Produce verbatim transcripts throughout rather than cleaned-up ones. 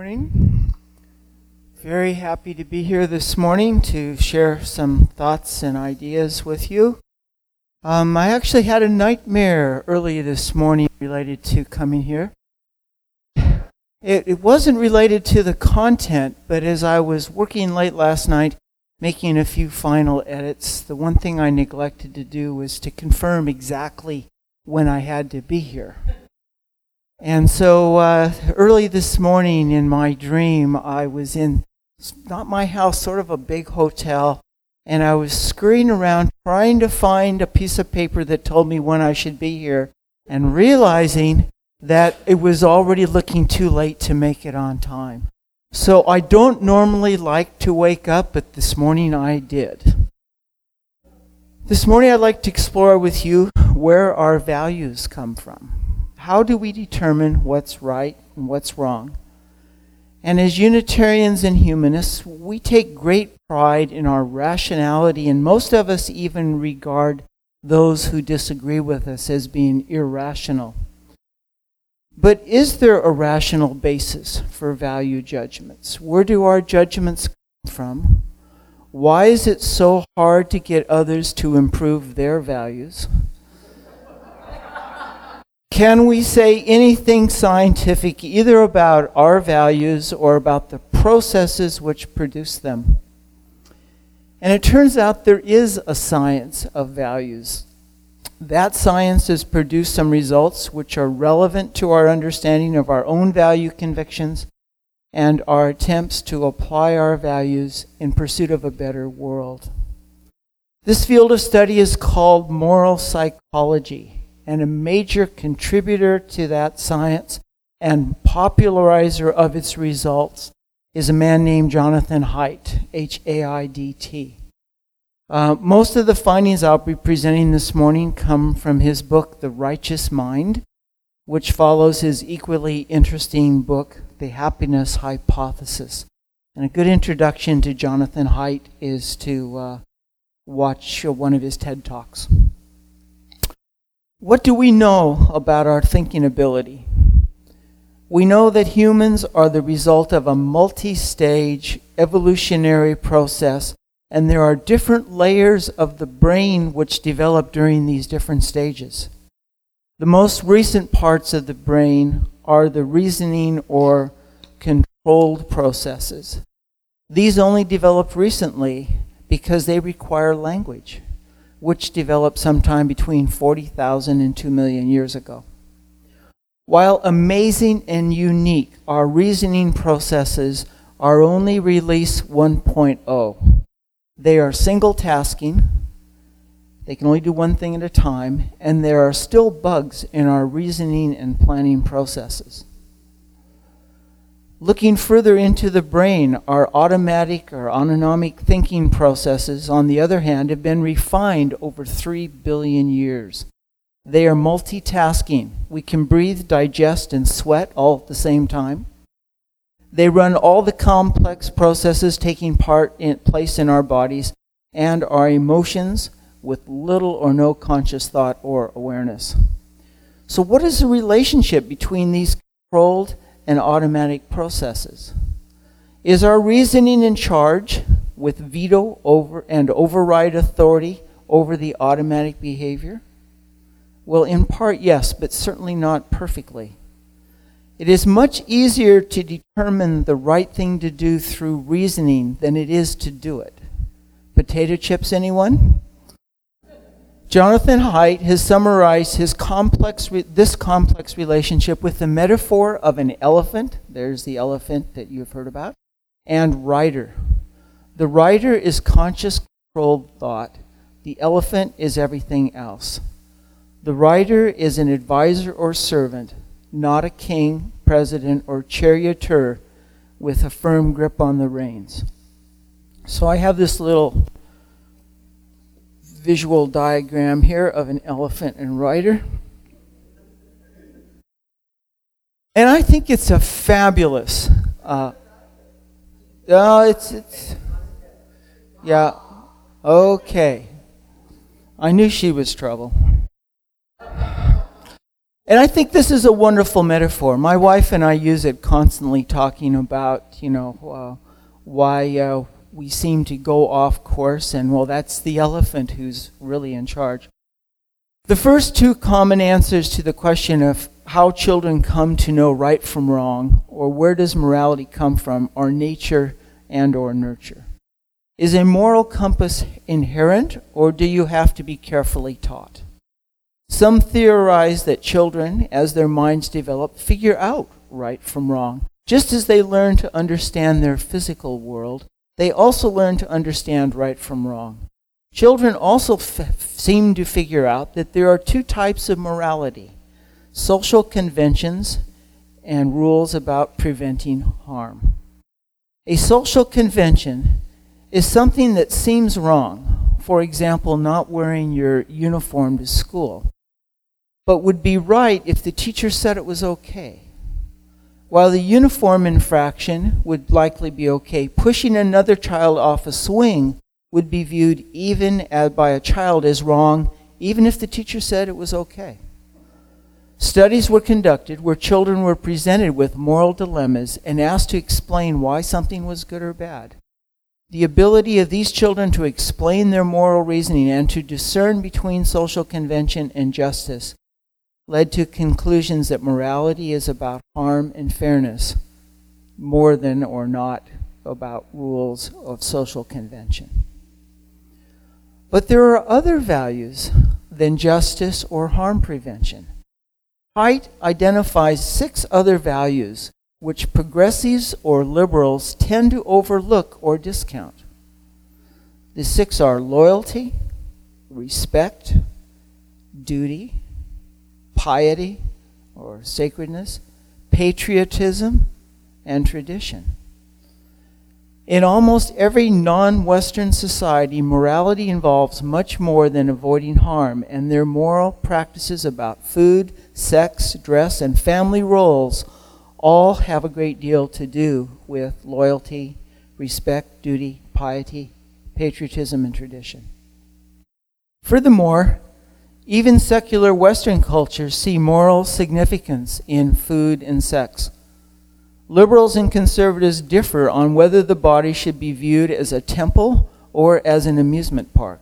morning. Very happy to be here this morning to share some thoughts and ideas with you. Um, I actually had a nightmare early this morning related to coming here. It, it wasn't related to the content, but as I was working late last night, making a few final edits, the one thing I neglected to do was to confirm exactly when I had to be here. And so uh, early this morning in my dream, I was in, not my house, sort of a big hotel, and I was scurrying around trying to find a piece of paper that told me when I should be here, and realizing that it was already looking too late to make it on time. So I don't normally like to wake up, but this morning I did. This morning I'd like to explore with you where our values come from. How do we determine what's right and what's wrong? And as Unitarians and humanists, we take great pride in our rationality, and most of us even regard those who disagree with us as being irrational. But is there a rational basis for value judgments? Where do our judgments come from? Why is it so hard to get others to improve their values? Can we say anything scientific either about our values or about the processes which produce them? And it turns out there is a science of values. That science has produced some results which are relevant to our understanding of our own value convictions and our attempts to apply our values in pursuit of a better world. This field of study is called moral psychology. And a major contributor to that science and popularizer of its results is a man named Jonathan Haidt, H A I D T. Uh, most of the findings I'll be presenting this morning come from his book, The Righteous Mind, which follows his equally interesting book, The Happiness Hypothesis. And a good introduction to Jonathan Haidt is to uh, watch one of his TED Talks. What do we know about our thinking ability? We know that humans are the result of a multi-stage evolutionary process, and there are different layers of the brain which develop during these different stages. The most recent parts of the brain are the reasoning or controlled processes. These only developed recently because they require language, which developed sometime between forty thousand and two million years ago. While amazing and unique, our reasoning processes are only release one point oh. They are single-tasking, they can only do one thing at a time, and there are still bugs in our reasoning and planning processes. Looking further into the brain, our automatic or autonomic thinking processes, on the other hand, have been refined over three billion years. They are multitasking. We can breathe, digest, and sweat all at the same time. They run all the complex processes taking part in place in our bodies and our emotions with little or no conscious thought or awareness. So what is the relationship between these controlled and automatic processes? Is our reasoning in charge with veto over and override authority over the automatic behavior? Well, in part, yes, but certainly not perfectly. It is much easier to determine the right thing to do through reasoning than it is to do it. Potato chips, anyone? Jonathan Haidt has summarized his complex re- this complex relationship with the metaphor of an elephant. There's the elephant that you've heard about. And rider. The rider is conscious controlled thought. The elephant is everything else. The rider is an advisor or servant, not a king, president, or charioteer with a firm grip on the reins. So I have this little visual diagram here of an elephant and rider. And I think it's a fabulous, uh, oh, it's, it's, yeah, okay. I knew she was trouble. And I think this is a wonderful metaphor. My wife and I use it constantly, talking about, you know, uh, why uh, we seem to go off course, and well, that's the elephant who's really in charge. The first two common answers to the question of how children come to know right from wrong, or where does morality come from, are nature and or nurture. Is a moral compass inherent, or do you have to be carefully taught? Some theorize that children, as their minds develop, figure out right from wrong. Just as they learn to understand their physical world, they also learn to understand right from wrong. Children also f- seem to figure out that there are two types of morality: social conventions and rules about preventing harm. A social convention is something that seems wrong, for example, not wearing your uniform to school, but would be right if the teacher said it was okay. While the uniform infraction would likely be okay, pushing another child off a swing would be viewed even as, by a child as wrong, even if the teacher said it was okay. Studies were conducted where children were presented with moral dilemmas and asked to explain why something was good or bad. The ability of these children to explain their moral reasoning and to discern between social convention and justice led to conclusions that morality is about harm and fairness more than or not about rules of social convention. But there are other values than justice or harm prevention. Haidt identifies six other values which progressives or liberals tend to overlook or discount. The six are loyalty, respect, duty, piety or sacredness, patriotism, and tradition. In almost every non-Western society, morality involves much more than avoiding harm, and their moral practices about food, sex, dress, and family roles all have a great deal to do with loyalty, respect, duty, piety, patriotism, and tradition. Furthermore, even secular Western cultures see moral significance in food and sex. Liberals and conservatives differ on whether the body should be viewed as a temple or as an amusement park.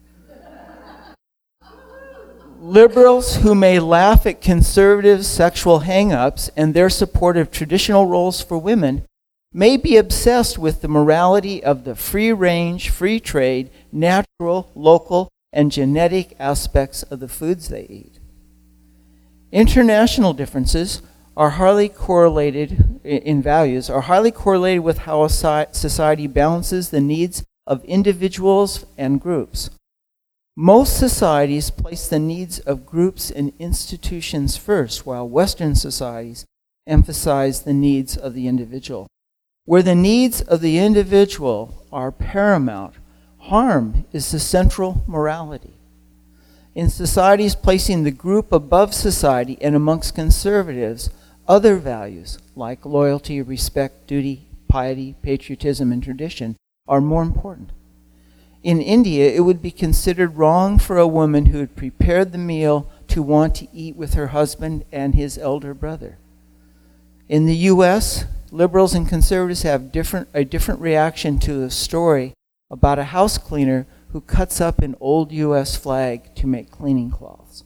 Liberals who may laugh at conservatives' sexual hang-ups and their support of traditional roles for women may be obsessed with the morality of the free-range, free trade, natural, local, and genetic aspects of the foods they eat. International differences are highly correlated in values, are highly correlated with how a society balances the needs of individuals and groups. Most societies place the needs of groups and institutions first, while Western societies emphasize the needs of the individual. Where the needs of the individual are paramount, harm is the central morality. In societies placing the group above society and amongst conservatives, other values like loyalty, respect, duty, piety, patriotism, and tradition are more important. In India, it would be considered wrong for a woman who had prepared the meal to want to eat with her husband and his elder brother. In the U S, liberals and conservatives have different, a different reaction to a story about a house cleaner who cuts up an old U S flag to make cleaning cloths.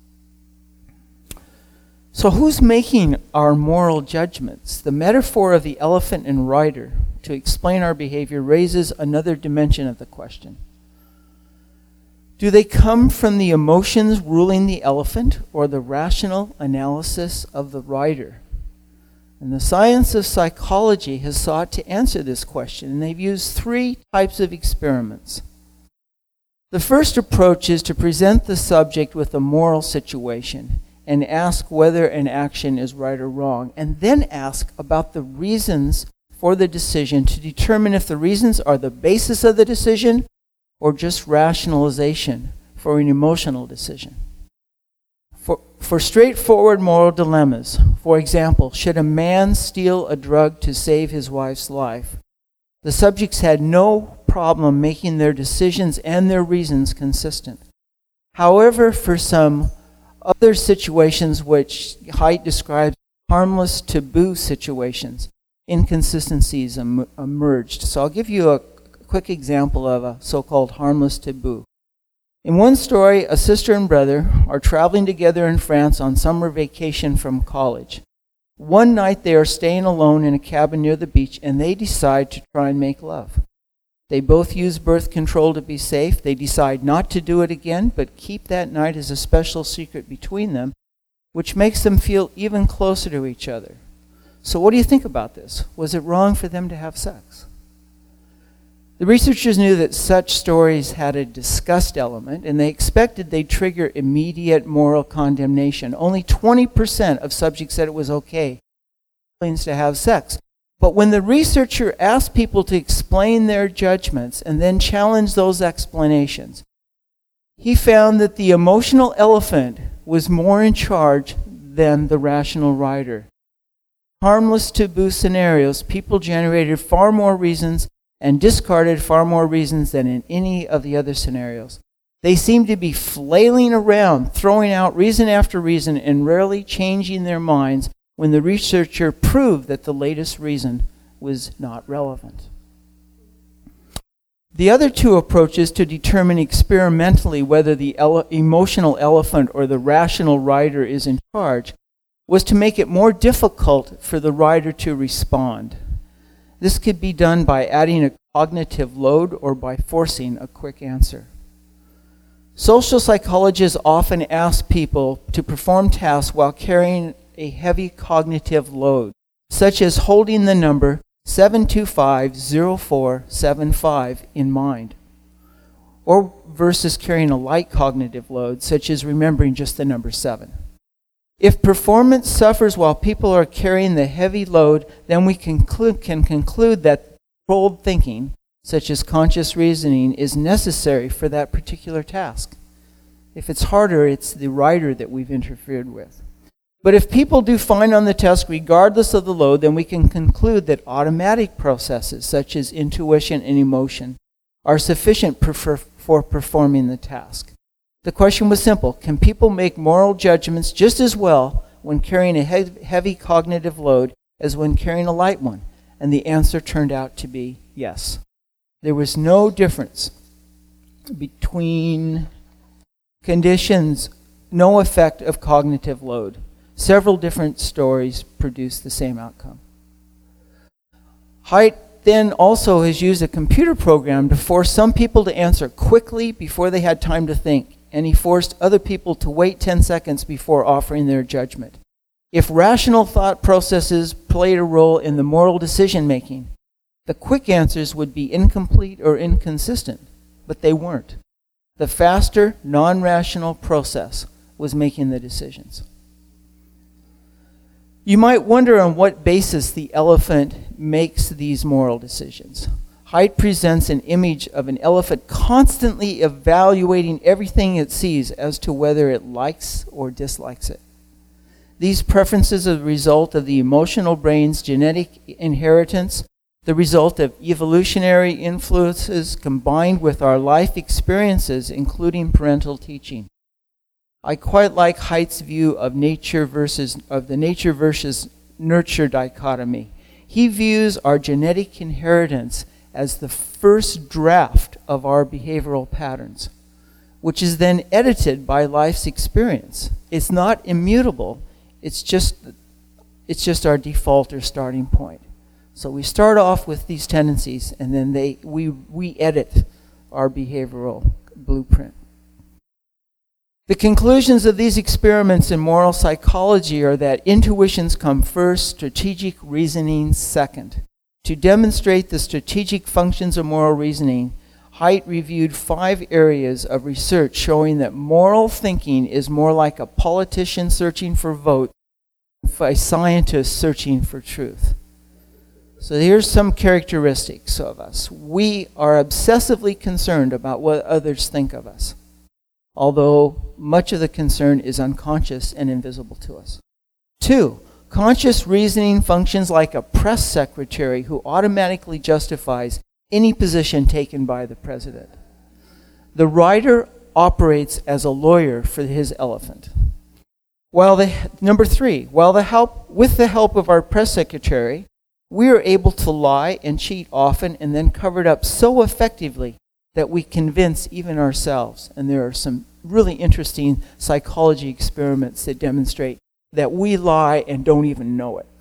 So who's making our moral judgments? The metaphor of the elephant and rider to explain our behavior raises another dimension of the question. Do they come from the emotions ruling the elephant or the rational analysis of the rider? And the science of psychology has sought to answer this question, and they've used three types of experiments. The first approach is to present the subject with a moral situation and ask whether an action is right or wrong, and then ask about the reasons for the decision to determine if the reasons are the basis of the decision or just rationalization for an emotional decision. For, for straightforward moral dilemmas, for example, should a man steal a drug to save his wife's life? The subjects had no problem making their decisions and their reasons consistent. However, for some other situations which Haidt describes harmless taboo situations, inconsistencies em- emerged. So I'll give you a quick example of a so-called harmless taboo. In one story, a sister and brother are traveling together in France on summer vacation from college. One night they are staying alone in a cabin near the beach, and they decide to try and make love. They both use birth control to be safe. They decide not to do it again, but keep that night as a special secret between them, which makes them feel even closer to each other. So what do you think about this? Was it wrong for them to have sex? The researchers knew that such stories had a disgust element, and they expected they'd trigger immediate moral condemnation. Only twenty percent of subjects said it was okay to have sex. But when the researcher asked people to explain their judgments and then challenged those explanations, he found that the emotional elephant was more in charge than the rational rider. Harmless taboo scenarios, people generated far more reasons and discarded far more reasons than in any of the other scenarios. They seemed to be flailing around, throwing out reason after reason, and rarely changing their minds when the researcher proved that the latest reason was not relevant. The other two approaches to determine experimentally whether the ele- emotional elephant or the rational rider is in charge was to make it more difficult for the rider to respond. This could be done by adding a cognitive load or by forcing a quick answer. Social psychologists often ask people to perform tasks while carrying a heavy cognitive load, such as holding the number seven two five zero four seven five in mind, or versus carrying a light cognitive load, such as remembering just the number seven. If performance suffers while people are carrying the heavy load, then we conclude, can conclude that controlled thinking, such as conscious reasoning, is necessary for that particular task. If it's harder, it's the rider that we've interfered with. But if people do fine on the test regardless of the load, then we can conclude that automatic processes, such as intuition and emotion, are sufficient for, for performing the task. The question was simple: can people make moral judgments just as well when carrying a he- heavy cognitive load as when carrying a light one? And the answer turned out to be yes. There was no difference between conditions, no effect of cognitive load. Several different stories produced the same outcome. Haidt then also has used a computer program to force some people to answer quickly before they had time to think, and he forced other people to wait ten seconds before offering their judgment. If rational thought processes played a role in the moral decision-making, the quick answers would be incomplete or inconsistent, but they weren't. The faster, non-rational process was making the decisions. You might wonder on what basis the elephant makes these moral decisions. Haidt presents an image of an elephant constantly evaluating everything it sees as to whether it likes or dislikes it. These preferences are the result of the emotional brain's genetic inheritance, the result of evolutionary influences combined with our life experiences, including parental teaching. I quite like Haidt's view of nature versus of the nature versus nurture dichotomy. He views our genetic inheritance as the first draft of our behavioral patterns, which is then edited by life's experience. It's not immutable. It's just it's just our default or starting point. So we start off with these tendencies, and then they we we edit our behavioral blueprint. The conclusions of these experiments in moral psychology are that intuitions come first, strategic reasoning second. To demonstrate the strategic functions of moral reasoning, Haidt reviewed five areas of research showing that moral thinking is more like a politician searching for votes than a scientist searching for truth. So here's some characteristics of us. We are obsessively concerned about what others think of us, although much of the concern is unconscious and invisible to us. Two, conscious reasoning functions like a press secretary who automatically justifies any position taken by the president. The writer operates as a lawyer for his elephant. While the number three, while the help with the help of our press secretary, we are able to lie and cheat often and then cover it up so effectively that we convince even ourselves. And there are some really interesting psychology experiments that demonstrate that we lie and don't even know it.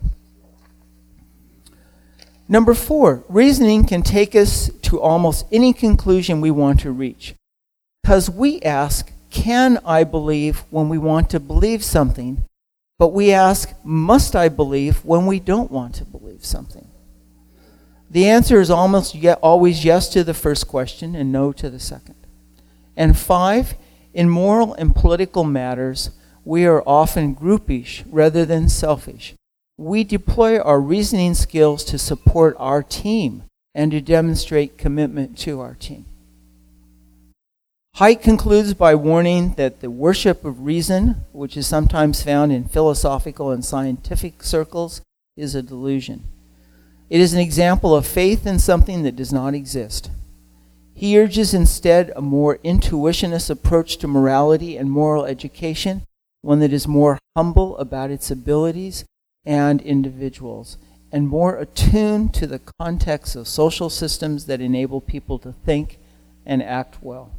Number four, reasoning can take us to almost any conclusion we want to reach. Because we ask, can I believe when we want to believe something? But we ask, must I believe when we don't want to believe something? The answer is almost yet always yes to the first question and no to the second. And five, in moral and political matters, we are often groupish rather than selfish. We deploy our reasoning skills to support our team and to demonstrate commitment to our team. Haidt concludes by warning that the worship of reason, which is sometimes found in philosophical and scientific circles, is a delusion. It is an example of faith in something that does not exist. He urges instead a more intuitionist approach to morality and moral education, one that is more humble about its abilities and individuals, and more attuned to the context of social systems that enable people to think and act well.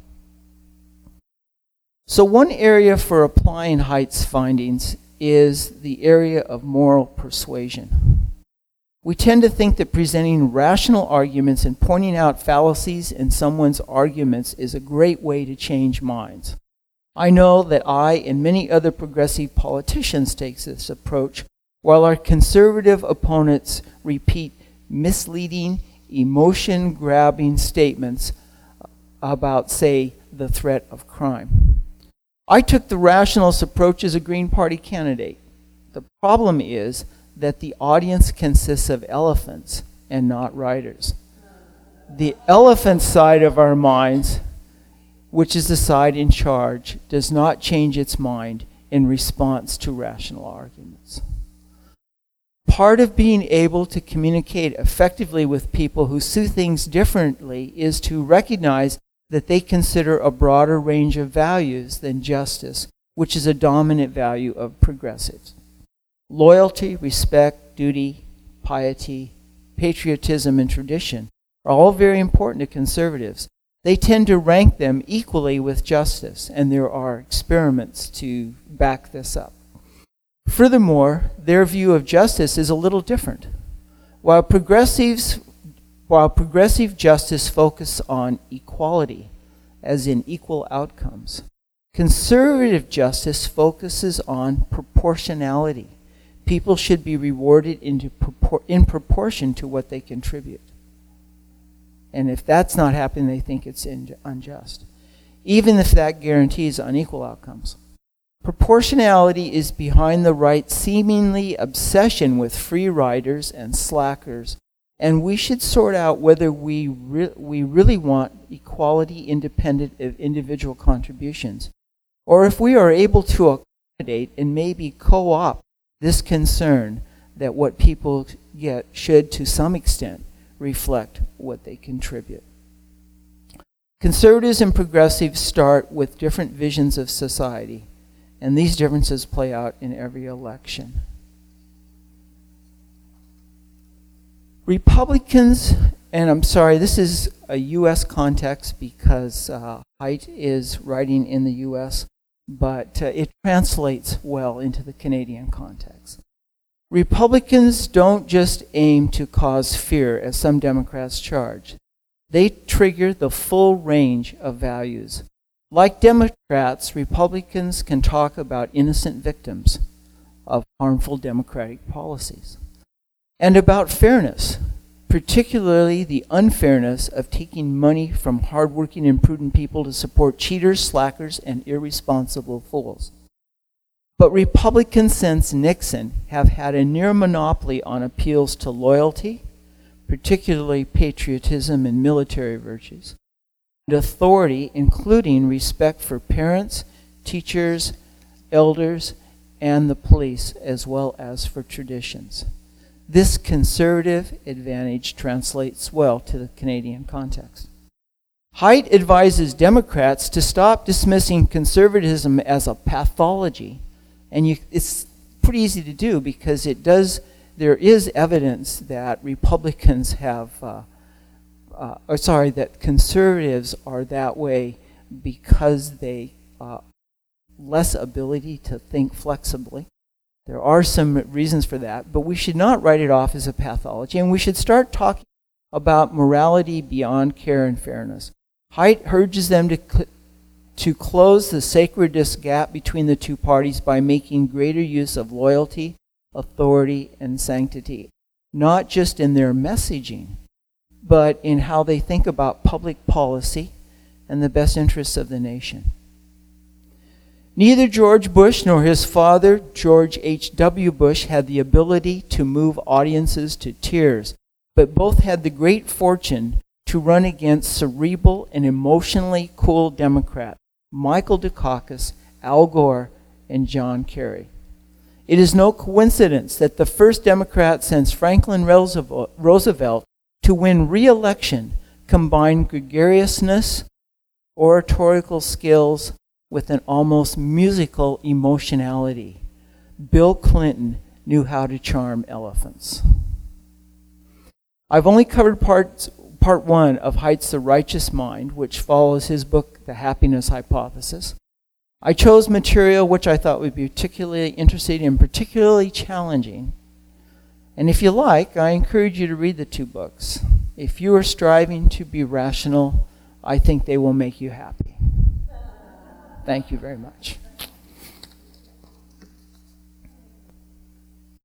So one area for applying Haidt's findings is the area of moral persuasion. We tend to think that presenting rational arguments and pointing out fallacies in someone's arguments is a great way to change minds. I know that I and many other progressive politicians take this approach, while our conservative opponents repeat misleading, emotion-grabbing statements about, say, the threat of crime. I took the rationalist approach as a Green Party candidate. The problem is that the audience consists of elephants and not riders. The elephant side of our minds, which is the side in charge, does not change its mind in response to rational arguments. Part of being able to communicate effectively with people who see things differently is to recognize that they consider a broader range of values than justice, which is a dominant value of progressives. Loyalty, respect, duty, piety, patriotism, and tradition are all very important to conservatives. They tend to rank them equally with justice, and there are experiments to back this up. Furthermore, their view of justice is a little different. While progressives While progressive justice focuses on equality, as in equal outcomes, conservative justice focuses on proportionality. People should be rewarded into propor- in proportion to what they contribute. And if that's not happening, they think it's in- unjust, even if that guarantees unequal outcomes. Proportionality is behind the right's seemingly obsession with free riders and slackers. And we should sort out whether we re- we really want equality independent of individual contributions, or if we are able to accommodate and maybe co-opt this concern that what people get should, to some extent, reflect what they contribute. Conservatives and progressives start with different visions of society, and these differences play out in every election. Republicans, and I'm sorry, this is a U S context because uh, Haidt is writing in the U S, but uh, it translates well into the Canadian context. Republicans don't just aim to cause fear, as some Democrats charge. They trigger the full range of values. Like Democrats, Republicans can talk about innocent victims of harmful democratic policies, and about fairness, particularly the unfairness of taking money from hardworking and prudent people to support cheaters, slackers, and irresponsible fools. But Republicans since Nixon have had a near monopoly on appeals to loyalty, particularly patriotism and military virtues, and authority, including respect for parents, teachers, elders, and the police, as well as for traditions. This conservative advantage translates well to the Canadian context. Haidt advises Democrats to stop dismissing conservatism as a pathology And you, it's pretty easy to do because it does, there is evidence that Republicans have, uh, uh, or sorry, that conservatives are that way because they uh, less ability to think flexibly. There are some reasons for that, but we should not write it off as a pathology, and we should start talking about morality beyond care and fairness. Haidt urges them to cl- to close the sacredness gap between the two parties by making greater use of loyalty, authority, and sanctity, not just in their messaging, but in how they think about public policy and the best interests of the nation. Neither George Bush nor his father, George H W Bush, had the ability to move audiences to tears, but both had the great fortune to run against cerebral and emotionally cool Democrats, Michael Dukakis, Al Gore, and John Kerry. It is no coincidence that the first Democrat since Franklin Roosevelt to win re-election combined gregariousness, oratorical skills, with an almost musical emotionality. Bill Clinton knew how to charm elephants. I've only covered parts, part one of Haidt's The Righteous Mind, which follows his book, The Happiness Hypothesis. I chose material which I thought would be particularly interesting and particularly challenging. And if you like, I encourage you to read the two books. If you are striving to be rational, I think they will make you happy. Thank you very much.